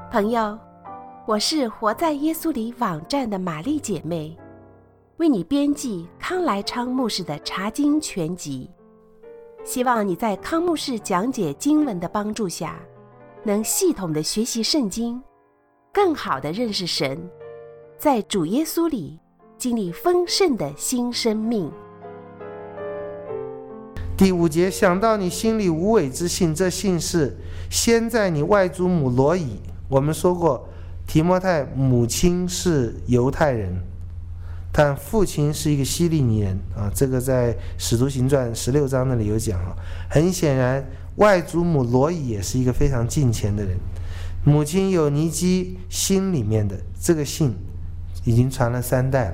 朋友，我是活在耶稣里网站的玛丽姐妹，为你编辑康来昌牧师的查经全集，希望你在康牧师讲解经文的帮助下，能系统的学习圣经，更好的认识神，在主耶稣里经历丰盛的新生命。 第5节，想到你心里无伪之信，这信是先在你外祖母罗以。我们说过，提摩太母亲是犹太人，但父亲是一个希利尼人啊，这个在使徒行传16章那里有讲啊。很显然，外祖母罗以也是一个非常敬虔的人。母亲有尼基心里面的这个信，已经传了3代了，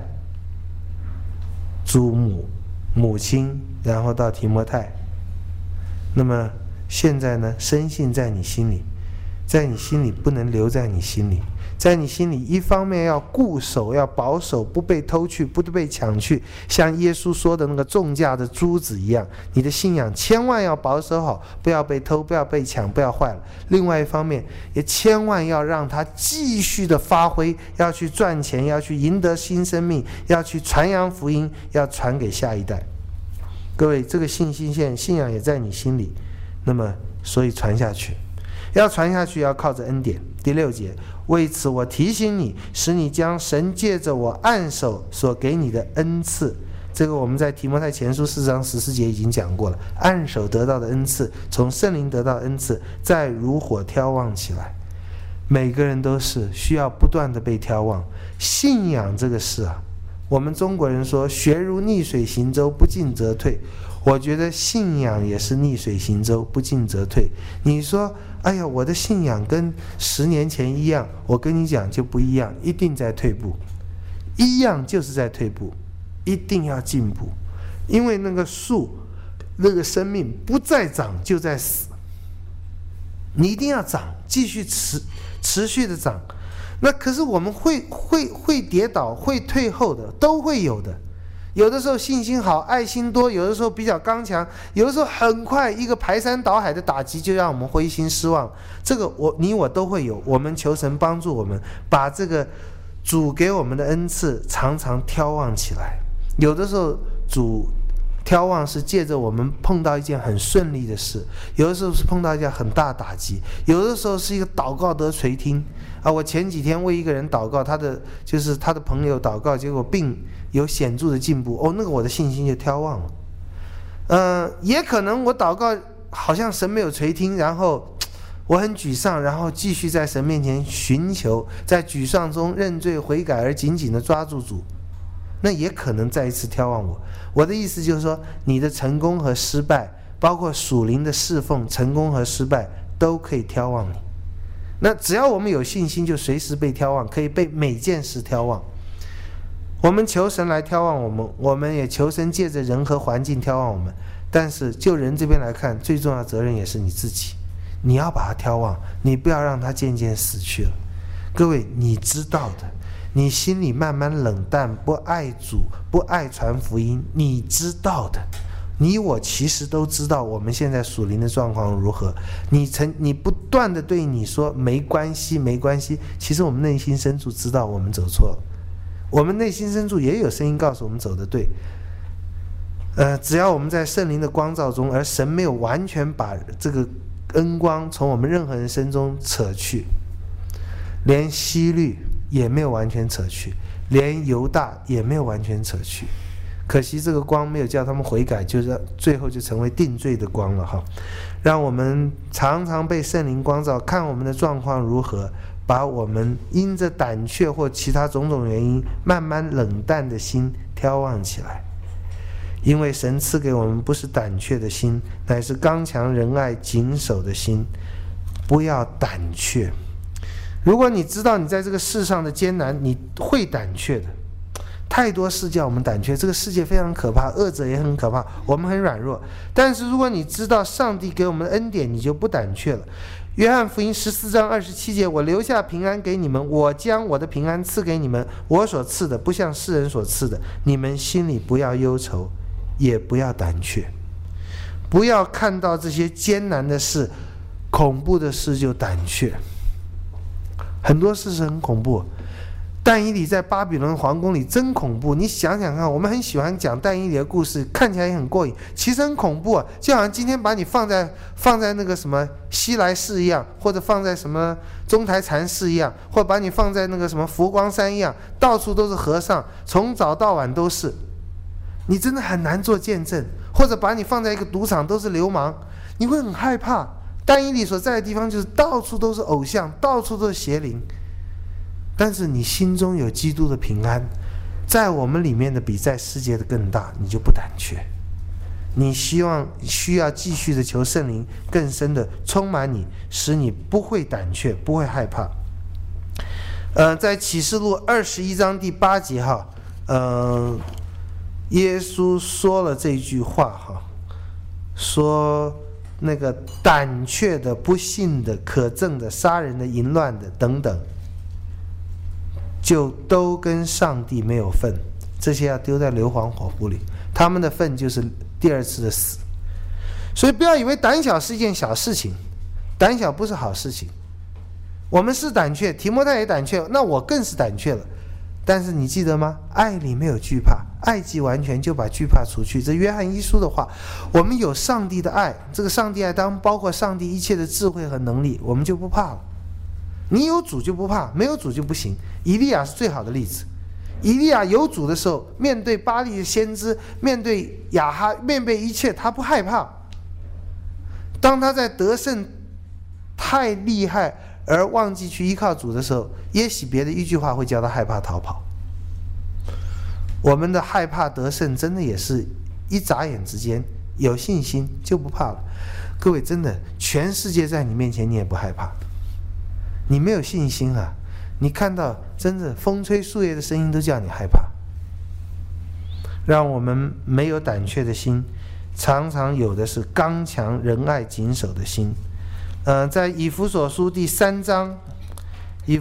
祖母、母亲，然后到提摩太。那么现在呢，深信在你心里，在你心里不能留在你心里，在你心里一方面要固守，要保守，不被偷去，不被抢去，像耶稣说的那个重价的珠子一样，你的信仰千万要保守好，不要被偷，不要被抢，不要坏了。另外一方面也千万要让它继续的发挥，要去赚钱，要去赢得新生命，要去传扬福音，要传给下一代。各位，这个信仰也在你心里，那么所以传下去，要传下去要靠着恩典。第6节，为此我提醒你，使你将神借着我按手所给你的恩赐，这个我们在提摩太前书4章14节已经讲过了，按手得到的恩赐，从圣灵得到的恩赐，再如火挑旺起来。每个人都是需要不断的被挑旺。信仰这个事啊，我们中国人说学如逆水行舟，不进则退。我觉得信仰也是逆水行舟，不进则退。你说哎呀，我的信仰跟10年前一样，我跟你讲就不一样，一定在退步。一样就是在退步，一定要进步。因为那个树，那个生命不再长就在死，你一定要长，继续持续的长。那可是我们会跌倒，会退后的，都会有的。有的时候信心好，爱心多，有的时候比较刚强，有的时候很快一个排山倒海的打击就让我们灰心失望。这个你我都会有。我们求神帮助我们，把这个主给我们的恩赐常常挑旺起来。有的时候主挑旺是借着我们碰到一件很顺利的事，有的时候是碰到一件很大的打击，有的时候是一个祷告得垂听啊。我前几天为一个人祷告，他的朋友祷告，结果病有显著的进步，那个我的信心就挑旺了。也可能我祷告好像神没有垂听，然后我很沮丧，然后继续在神面前寻求，在沮丧中认罪悔改，而紧紧的抓住主，那也可能再一次挑旺我。我的意思就是说，你的成功和失败，包括属灵的侍奉成功和失败，都可以挑旺你。那只要我们有信心，就随时被挑旺，可以被每件事挑旺。我们求神来挑旺我们，我们也求神借着人和环境挑旺我们。但是就人这边来看，最重要的责任也是你自己，你要把它挑旺，你不要让它渐渐死去了。各位，你知道的，你心里慢慢冷淡，不爱主，不爱传福音，你知道的。你我其实都知道我们现在属灵的状况如何。你不断的对你说没关系没关系，其实我们内心深处知道我们走错了，我们内心深处也有声音告诉我们走得对。只要我们在圣灵的光照中，而神没有完全把这个恩光从我们任何人身中扯去，连希律也没有完全扯去，连犹大也没有完全扯去。可惜这个光没有叫他们悔改，就是最后就成为定罪的光了哈。让我们常常被圣灵光照，看我们的状况如何，把我们因着胆怯或其他种种原因慢慢冷淡的心挑旺起来。因为神赐给我们不是胆怯的心，乃是刚强仁爱谨守的心。不要胆怯。如果你知道你在这个世上的艰难，你会胆怯的。太多事叫我们胆怯，这个世界非常可怕，恶者也很可怕，我们很软弱。但是如果你知道上帝给我们的恩典，你就不胆怯了。约翰福音14章27节，我留下平安给你们，我将我的平安赐给你们，我所赐的不像世人所赐的，你们心里不要忧愁，也不要胆怯。不要看到这些艰难的事、恐怖的事就胆怯。 很多事是很恐怖。但以理在巴比伦皇宫里真恐怖，你想想看，我们很喜欢讲但以理的故事，看起来也很过瘾，其实很恐怖啊，就好像今天把你放在那个什么西来寺一样，或者放在什么中台禅寺一样，或者把你放在那个什么佛光山一样，到处都是和尚，从早到晚都是，你真的很难做见证。或者把你放在一个赌场，都是流氓，你会很害怕。但以理所在的地方就是到处都是偶像，到处都是邪灵，但是你心中有基督的平安，在我们里面的比在世界的更大，你就不胆怯。你需要继续的求圣灵更深的充满你，使你不会胆怯，不会害怕。在启示录21章第8节哈，耶稣说了这句话哈，说那个胆怯的、不信的、可憎的、杀人的、淫乱的等等，就都跟上帝没有份，这些要丢在硫磺火湖里，他们的份就是第二次的死。所以不要以为胆小是一件小事情，胆小不是好事情。我们是胆怯，提摩太也胆怯，那我更是胆怯了。但是你记得吗？爱里没有惧怕，爱既完全，就把惧怕除去。这约翰一书的话，我们有上帝的爱，这个上帝爱当包括上帝一切的智慧和能力，我们就不怕了。你有主就不怕，没有主就不行。以利亚是最好的例子。以利亚有主的时候，面对巴力的先知，面对亚哈，面对一切，他不害怕。当他在得胜太厉害而忘记去依靠主的时候，耶洗别的一句话会叫他害怕逃跑。我们的害怕得胜真的也是一眨眼之间，有信心就不怕了。各位，真的全世界在你面前你也不害怕，你没有信心啊，你看到真的风吹树叶的声音都叫你害怕。让我们没有胆怯的心，常常有的是刚强仁爱谨守的心。在以弗所书第3章第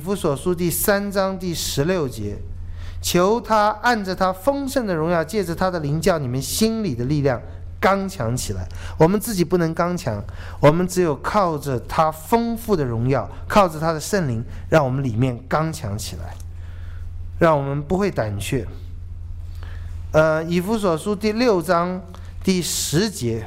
16节，求他按着他丰盛的荣耀，借着他的灵叫你们心里的力量刚强起来。我们自己不能刚强，我们只有靠着他丰富的荣耀，靠着他的圣灵，让我们里面刚强起来，让我们不会胆怯。以弗所书第6章第10节，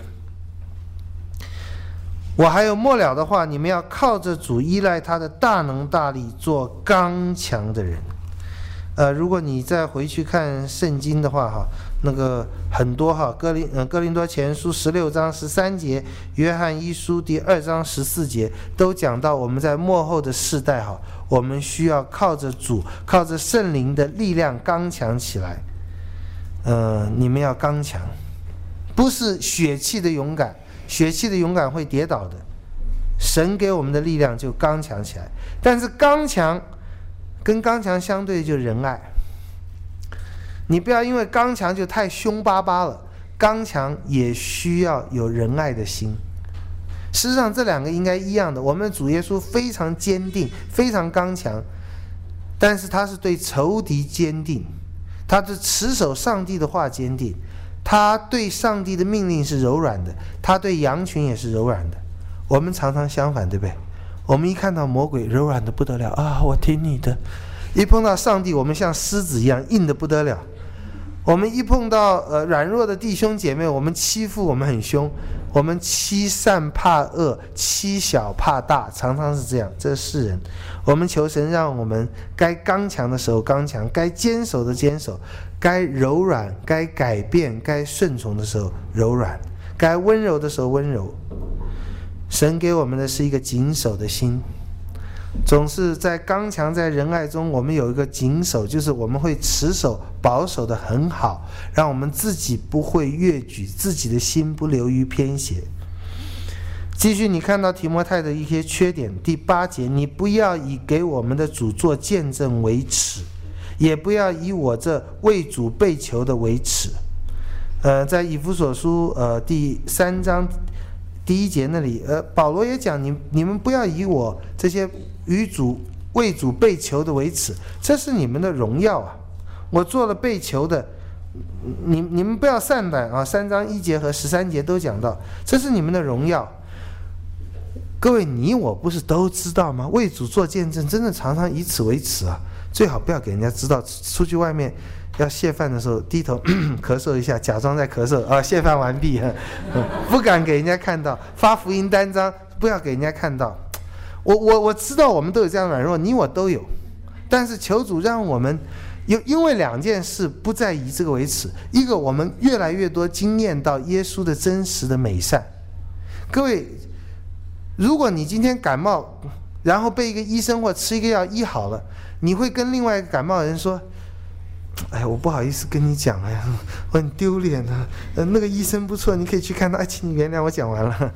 我还有末了的话，你们要靠着主，依赖他的大能大力，做刚强的人。如果你再回去看圣经的话哈，那个很多哈，哥林多前书16章13节，约翰一书第2章14节，都讲到我们在末后的世代哈，我们需要靠着主，靠着圣灵的力量刚强起来。你们要刚强，不是血气的勇敢，血气的勇敢会跌倒的。神给我们的力量就刚强起来，但是刚强跟刚强相对就是仁爱。你不要因为刚强就太凶巴巴了，刚强也需要有仁爱的心。事实上这两个应该一样的，我们的主耶稣非常坚定，非常刚强，但是他是对仇敌坚定，他是持守上帝的话坚定，他对上帝的命令是柔软的，他对羊群也是柔软的。我们常常相反，对不对？我们一看到魔鬼柔软的不得了啊，我听你的；一碰到上帝，我们像狮子一样硬的不得了。我们一碰到软弱的弟兄姐妹，我们欺负我们很凶，我们欺善怕恶，欺小怕大，常常是这样。这是世人。我们求神让我们该刚强的时候刚强，该坚守的坚守，该柔软该改变该顺从的时候柔软，该温柔的时候温柔。神给我们的是一个谨守的心，总是在刚强在仁爱中，我们有一个谨守，就是我们会持守保守的很好，让我们自己不会越矩，自己的心不流于偏邪。继续你看到提摩太的一些缺点，第8节，你不要以给我们的主做见证为耻，也不要以我这为主被囚的为耻。在以弗所书第3章第1节那里，保罗也讲，你们不要以我这些为主被囚的为耻，这是你们的荣耀啊！我做了被囚的，你们不要散胆啊！3章1节和13节都讲到，这是你们的荣耀。 各位，你我不是都知道吗？为主做见证，真的常常以此为耻啊！最好不要给人家知道。出去外面要谢饭的时候，低头咳嗽一下，假装在咳嗽啊，谢饭完毕，不敢给人家看到。发福音单张，不要给人家看到。我知道我们都有这样的软弱，你我都有，但是求主让我们因为两件事不再以这个为耻。一个，我们越来越多经验到耶稣的真实的美善。各位，如果你今天感冒，然后被一个医生或吃一个药医好了，你会跟另外一个感冒的人说：“哎，我不好意思跟你讲，哎呀，我很丢脸啊。那个医生不错，你可以去看他。哎，请你原谅我讲完了。”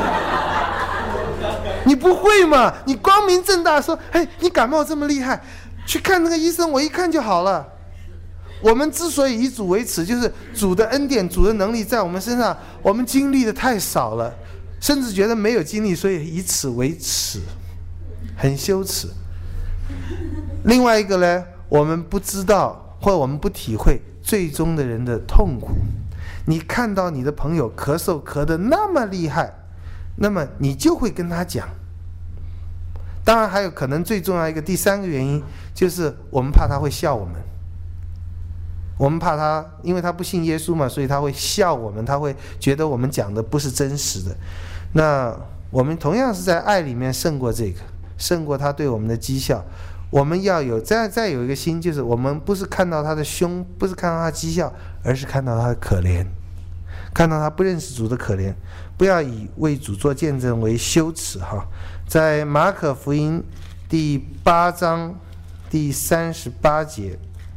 你不会嘛？你光明正大说：“哎，你感冒这么厉害，去看那个医生，我一看就好了。”我们之所以以主为耻，就是主的恩典、主的能力在我们身上，我们经历的太少了，甚至觉得没有经历，所以以此为耻，很羞耻。另外一个呢，我们不知道或者我们不体会最终的人的痛苦。你看到你的朋友咳嗽咳得那么厉害，那么你就会跟他讲。当然还有可能最重要一个第三个原因，就是我们怕他会笑我们。我们怕他，因为他不信耶稣嘛，所以他会笑我们，他会觉得我们讲的不是真实的。那我们同样是在爱里面胜过这个，胜过他对我们的讥笑。我们要有再有一个心，就是我们不是看到他的凶，不是看到他讥笑，而是看到他的可怜，看到他不认识主的可怜。不要以为主做见证为羞耻哈。在马可福音第8章第38节，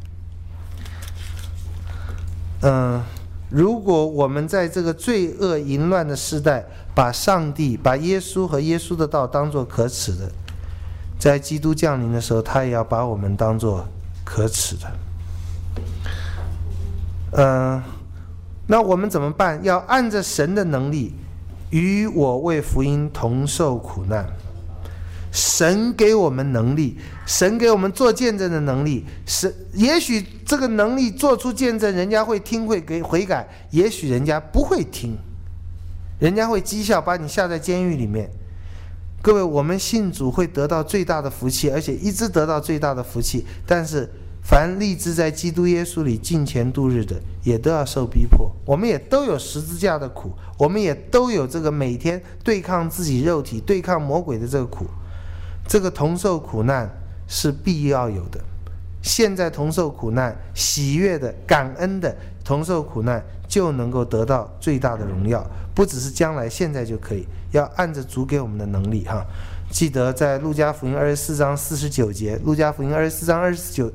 如果我们在这个罪恶淫乱的时代，把上帝、把耶稣和耶稣的道当作可耻的，在基督降临的时候，他也要把我们当作可耻的。那我们怎么办？要按着神的能力，与我为福音同受苦难。神给我们能力，神给我们做见证的能力，也许这个能力做出见证，人家会听，会给悔改；也许人家不会听，人家会讥笑，把你下在监狱里面。各位，我们信主会得到最大的福气，而且一直得到最大的福气。但是，凡立志在基督耶稣里敬虔度日的，也都要受逼迫。我们也都有十字架的苦，我们也都有这个每天对抗自己肉体、对抗魔鬼的这个苦。这个同受苦难是必要有的。现在同受苦难，喜悦的、感恩的同受苦难，就能够得到最大的荣耀。不只是将来，现在就可以，要按着主给我们的能力哈。记得在路加福音24章49节，路加福音24章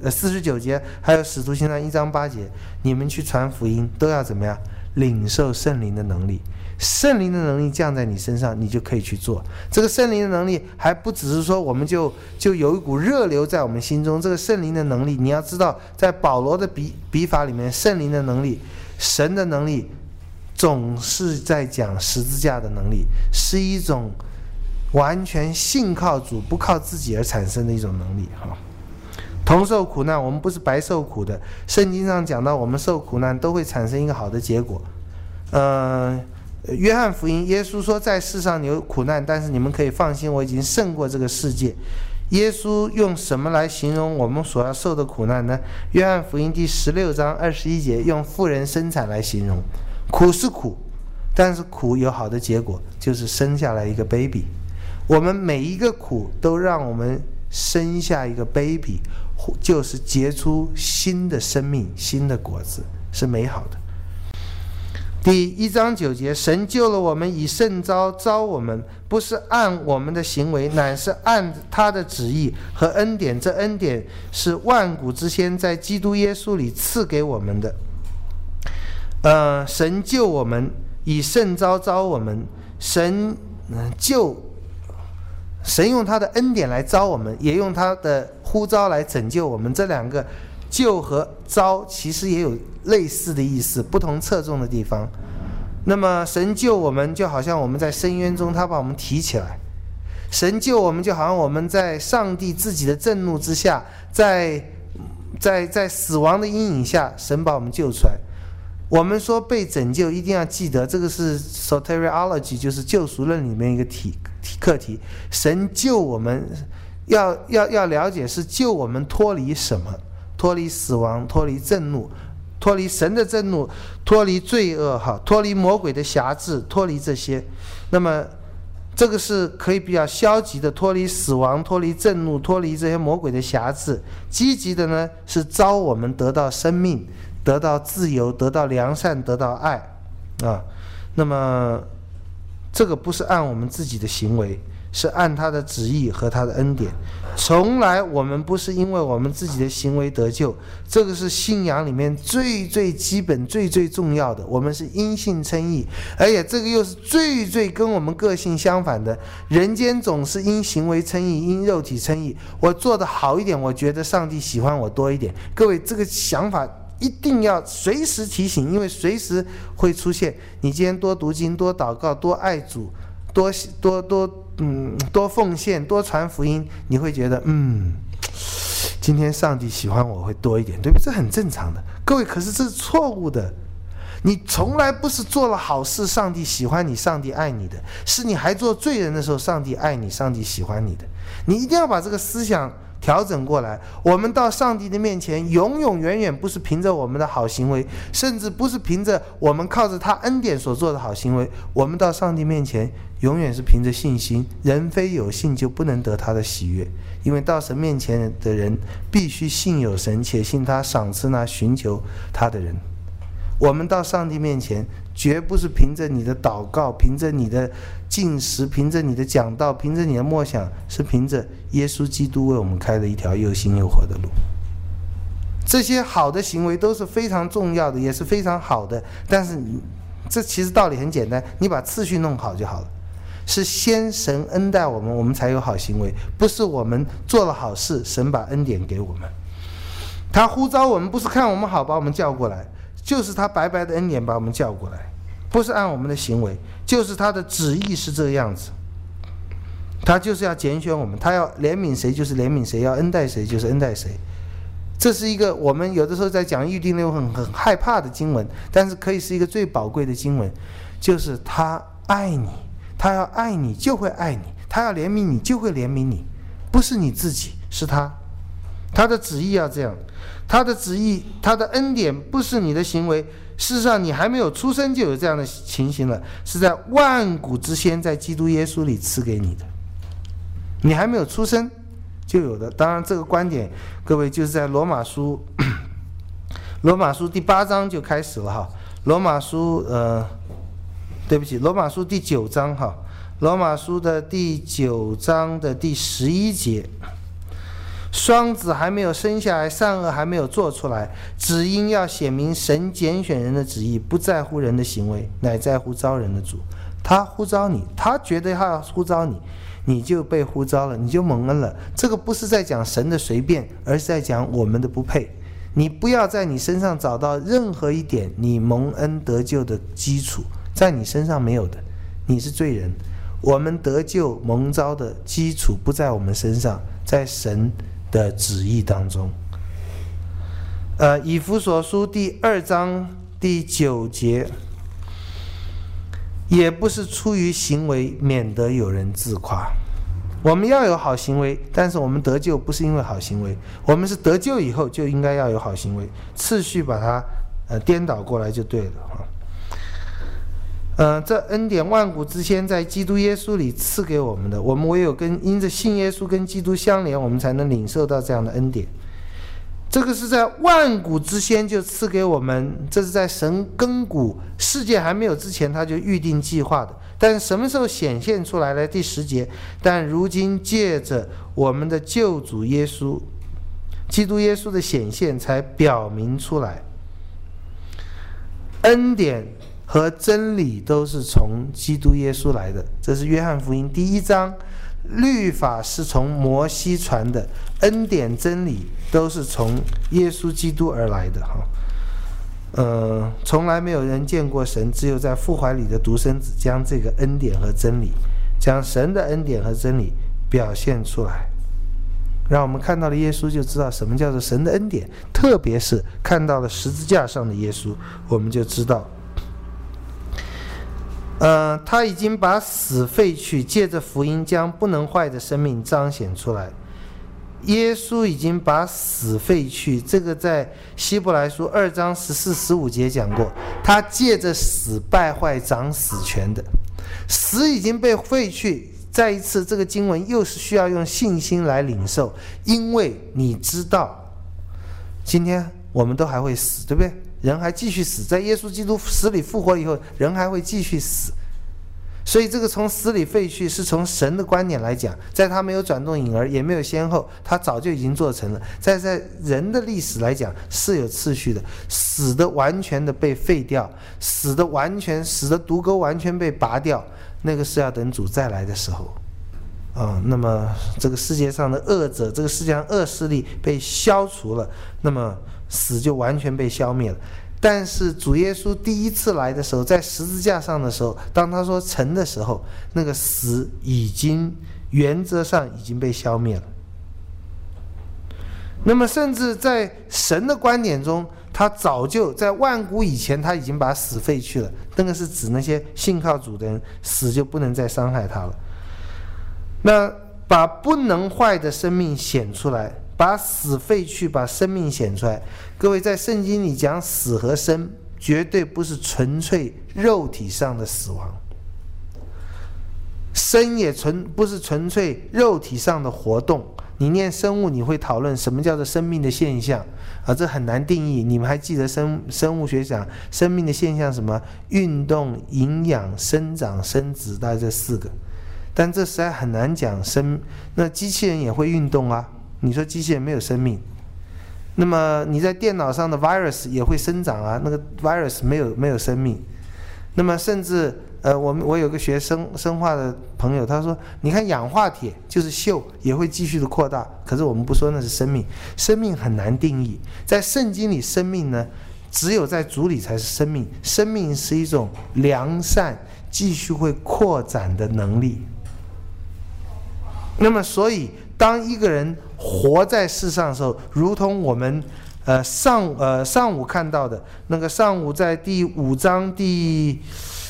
49节，还有使徒行传1章8节，你们去传福音都要怎么样？领受圣灵的能力。圣灵的能力降在你身上，你就可以去做。这个圣灵的能力还不只是说我们就有一股热流在我们心中。这个圣灵的能力，你要知道，在保罗的笔法里面，圣灵的能力、神的能力，总是在讲十字架的能力，是一种完全信靠主、不靠自己而产生的一种能力哈。同受苦难，我们不是白受苦的。圣经上讲到，我们受苦难都会产生一个好的结果。约翰福音，耶稣说，在世上你有苦难，但是你们可以放心，我已经胜过这个世界。耶稣用什么来形容我们所要受的苦难呢？约翰福音第16章21节，用妇人生产来形容。苦是苦，但是苦有好的结果，就是生下来一个 baby。 我们每一个苦都让我们生下一个 baby， 就是结出新的生命、新的果子，是美好的。第1章9节，神救了我们，以圣召召我们，不是按我们的行为，乃是按他的旨意和恩典。这恩典是万古之先在基督耶稣里赐给我们的。神救我们，以圣召召我们，神用他的恩典来召我们，也用他的呼召来拯救我们。这两个救和召其实也有类似的意思，不同侧重的地方。那么神救我们，就好像我们在深渊中，他把我们提起来；神救我们，就好像我们在上帝自己的震怒之下，在死亡的阴影下，神把我们救出来。 我们说被拯救，一定要记得这个是 soteriology， 就是救赎论里面一个课题。神救我们，要了解是救我们脱离什么？脱离死亡，脱离震怒，脱离神的震怒，脱离罪恶，脱离魔鬼的辖制，脱离这些。那么这个是可以比较消极的，脱离死亡，脱离震怒，脱离这些魔鬼的辖制。积极的呢，是召我们得到生命，得到自由，得到良善，得到爱啊。那么这个不是按我们自己的行为，是按他的旨意和他的恩典。从来我们不是因为我们自己的行为得救，这个是信仰里面最最基本最最重要的。我们是因信称义，而且这个又是最最跟我们个性相反的。人间总是因行为称义，因肉体称义。我做得好一点，我觉得上帝喜欢我多一点。各位，这个想法一定要随时提醒，因为随时会出现。你今天多读经，多祷告，多爱主，多奉献，多传福音，你会觉得今天上帝喜欢我会多一点，对不对？这很正常的。各位，可是这是错误的。你从来不是做了好事上帝喜欢你，上帝爱你的，是你还做罪人的时候上帝爱你，上帝喜欢你的。你一定要把这个思想调整过来。我们到上帝的面前永永远远不是凭着我们的好行为，甚至不是凭着我们靠着他恩典所做的好行为。我们到上帝面前永远是凭着信心。人非有信就不能得他的喜悦，因为到神面前的人必须信有神，且信他赏赐那寻求他的人。我们到上帝面前绝不是凭着你的祷告，凭着你的进食，凭着你的讲道，凭着你的默想，是凭着耶稣基督为我们开了一条又新又活的路。这些好的行为都是非常重要的，也是非常好的，但是这其实道理很简单，你把次序弄好就好了。是先神恩待我们，我们才有好行为，不是我们做了好事，神把恩典给我们。他呼召我们，不是看我们好把我们叫过来，就是他白白的恩典把我们叫过来，不是按我们的行为，就是他的旨意是这个样子。他就是要拣选我们，他要怜悯谁就是怜悯谁，要恩待谁就是恩待谁。这是一个我们有的时候在讲预定论很害怕的经文，但是可以是一个最宝贵的经文，就是他爱你，他要爱你就会爱你，他要怜悯你就会怜悯你，不是你自己，是他。他的旨意要这样，他的旨意，他的恩典不是你的行为。事实上你还没有出生就有这样的情形了，是在万古之先在基督耶稣里赐给你的，你还没有出生就有的。当然这个观点各位就是在罗马书第8章就开始了哈。罗马书第9章哈，罗马书的第9章的第11节，双子还没有生下来，善恶还没有做出来，只因要显明神拣选人的旨意，不在乎人的行为，乃在乎招人的主。他呼召你，他觉得他要呼召你，你就被呼召了，你就蒙恩了。这个不是在讲神的随便，而是在讲我们的不配。你不要在你身上找到任何一点你蒙恩得救的基础，在你身上没有的，你是罪人。我们得救蒙召的基础不在我们身上，在神的旨意当中。以弗所书第2章第9节，也不是出于行为，免得有人自夸。我们要有好行为，但是我们得救不是因为好行为，我们是得救以后就应该要有好行为，次序把它颠倒过来就对了。这恩典万古之先在基督耶稣里赐给我们的，我们唯有因着信耶稣跟基督相连，我们才能领受到这样的恩典。这个是在万古之先就赐给我们，这是在神亘古世界还没有之前他就预定计划的。但是什么时候显现出来呢？第10节，但如今借着我们的救主耶稣基督耶稣的显现才表明出来，恩典和真理都是从基督耶稣来的。这是约翰福音第1章，律法是从摩西传的，恩典真理都是从耶稣基督而来的。从来没有人见过神，只有在父怀里的独生子将这个恩典和真理，将神的恩典和真理表现出来。 让我们看到了耶稣，就知道什么叫做神的恩典，特别是看到了十字架上的耶稣，我们就知道他已经把死废去，借着福音将不能坏的生命彰显出来。耶稣已经把死废去，这个在希伯来书2章14、15节讲过，他借着死败坏掌死权的，死已经被废去。再一次，这个经文又是需要用信心来领受，因为你知道今天我们都还会死，对不对？人还继续死，在耶稣基督死里复活以后，人还会继续死。所以这个从死里废去是从神的观点来讲，在他没有转动影儿，也没有先后，他早就已经做成了。在人的历史来讲是有次序的，死的完全的被废掉，死的毒钩完全被拔掉，那个是要等主再来的时候那么这个世界上的恶者，这个世界上恶势力被消除了，那么死就完全被消灭了。但是主耶稣第一次来的时候，在十字架上的时候，当他说成的时候，那个死已经原则上已经被消灭了。那么甚至在神的观点中，他早就在万古以前，他已经把死废去了。那个是指那些信靠主的人，死就不能再伤害他了。那把不能坏的生命显出来，把死废去，把生命显出来。各位，在圣经里讲死和生，绝对不是纯粹肉体上的死亡，生也不是纯粹肉体上的活动。你念生物，你会讨论什么叫做生命的现象这很难定义。你们还记得生物学讲生命的现象什么？运动、营养、生长、生殖，大概这4个。但这实在很难讲那机器人也会运动啊，你说机器人没有生命？那么你在电脑上的 virus 也会生长啊，那个 virus 没有生命。那么甚至我有个学生化的朋友，他说你看氧化铁就是溴，也会继续的扩大，可是我们不说那是生命。生命很难定义，在圣经里生命呢，只有在主里才是生命。生命是一种良善继续会扩展的能力。那么所以当一个人活在世上的时候，如同我们上午看到的那个，上午在第5章第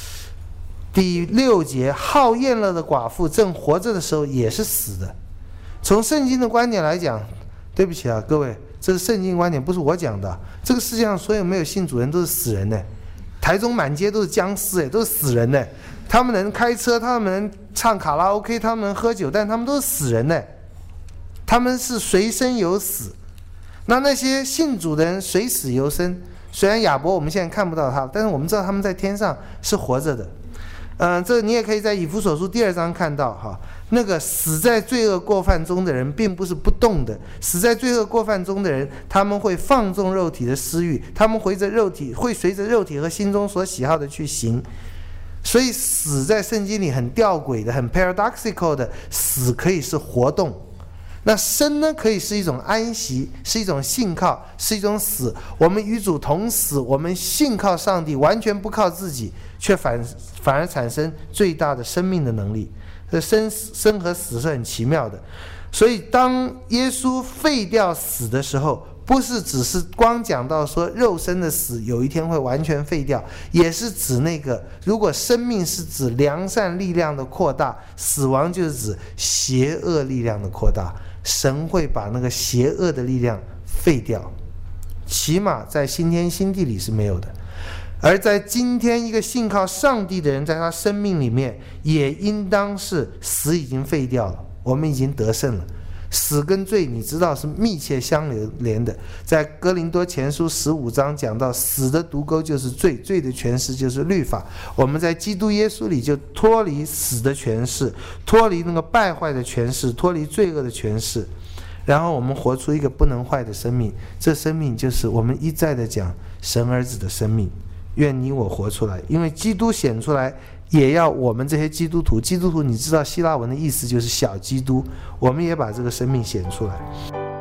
6节，好宴乐的寡妇正活着的时候也是死的。从圣经的观点来讲，对不起啊各位，这是圣经观点，不是我讲的。这个世界上所有没有信主人都是死人的，台中满街都是僵尸都是死人的。他们能开车，他们能唱卡拉 OK， 他们能喝酒，但他们都是死人的，他们是随生有死。那些信主的人随死犹生，虽然亚伯我们现在看不到他，但是我们知道他们在天上是活着的。这你也可以在以弗所书第2章看到那个死在罪恶过犯中的人并不是不动的，死在罪恶过犯中的人，他们会放纵肉体的私欲，他们会随着肉体和心中所喜好的去行。所以死在圣经里很吊诡的，很 paradoxical 的，死可以是活动。那生呢，可以是一种安息，是一种信靠，是一种死。我们与主同死，我们信靠上帝，完全不靠自己，却反而产生最大的生命的能力。这生和死是很奇妙的。所以当耶稣废掉死的时候，不是只是光讲到说肉身的死有一天会完全废掉，也是指那个，如果生命是指良善力量的扩大，死亡就是指邪恶力量的扩大。神会把那个邪恶的力量废掉，起码在新天新地里是没有的。而在今天一个信靠上帝的人，在他生命里面也应当是死已经废掉了，我们已经得胜了。死跟罪你知道是密切相连的，在哥林多前书15章讲到，死的毒钩就是罪，罪的权势就是律法。我们在基督耶稣里就脱离死的权势，脱离那个败坏的权势，脱离罪恶的权势，然后我们活出一个不能坏的生命。这生命就是我们一再的讲神儿子的生命。愿你我活出来，因为基督显出来，也要我们这些基督徒你知道希腊文的意思就是小基督，我们也把这个生命显出来。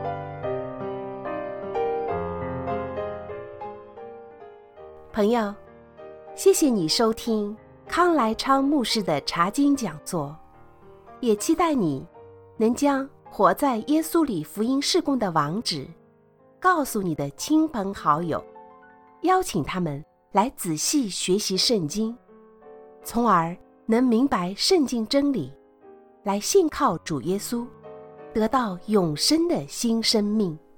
朋友，谢谢你收听康来昌牧师的查经讲座，也期待你能将活在耶稣里福音事工的网址，告诉你的亲朋好友，邀请他们来仔细学习圣经，从而能明白圣经真理，来信靠主耶稣，得到永生的新生命。